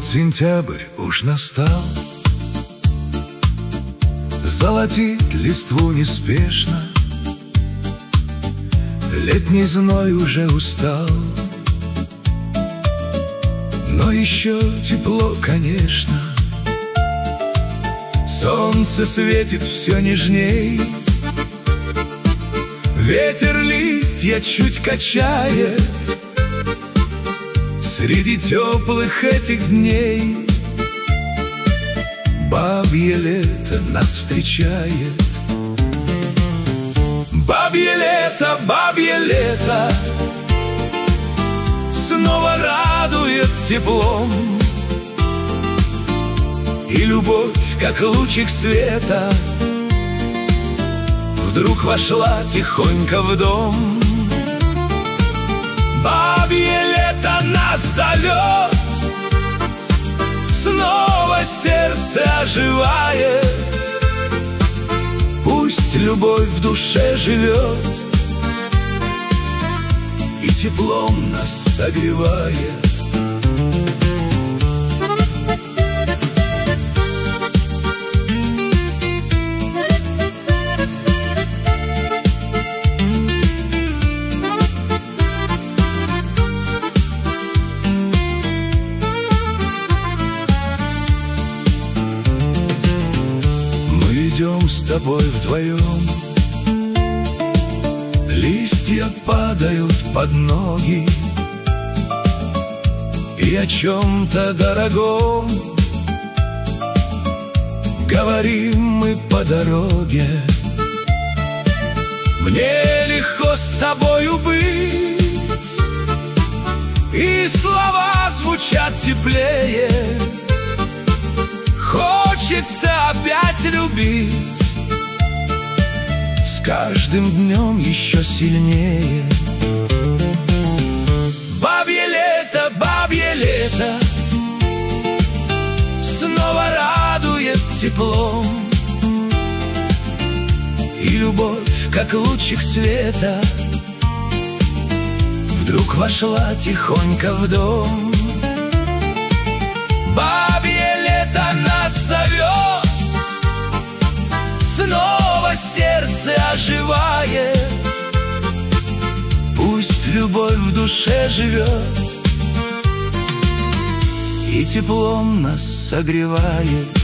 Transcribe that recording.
Вот сентябрь уж настал, золотит листву неспешно. Летний зной уже устал, но еще тепло, конечно. Солнце светит все нежней, ветер листья чуть качает. Среди теплых этих дней бабье лето нас встречает. Бабье лето снова радует теплом, и любовь, как лучик света, вдруг вошла тихонько в дом. Бабье лето нас зовет, снова сердце оживает. Пусть любовь в душе живет и теплом нас согревает. Идем с тобой вдвоем, листья падают под ноги, и о чем-то дорогом говорим мы по дороге. Мне легко с тобою быть, и слова звучат теплее. Хочется опять любить, с каждым днем еще сильнее. Бабье лето снова радует теплом, и любовь, как лучик света, вдруг вошла тихонько в дом. Бабье лето нас зовет, снова сердце оживает. Пусть любовь в душе живет и теплом нас согревает.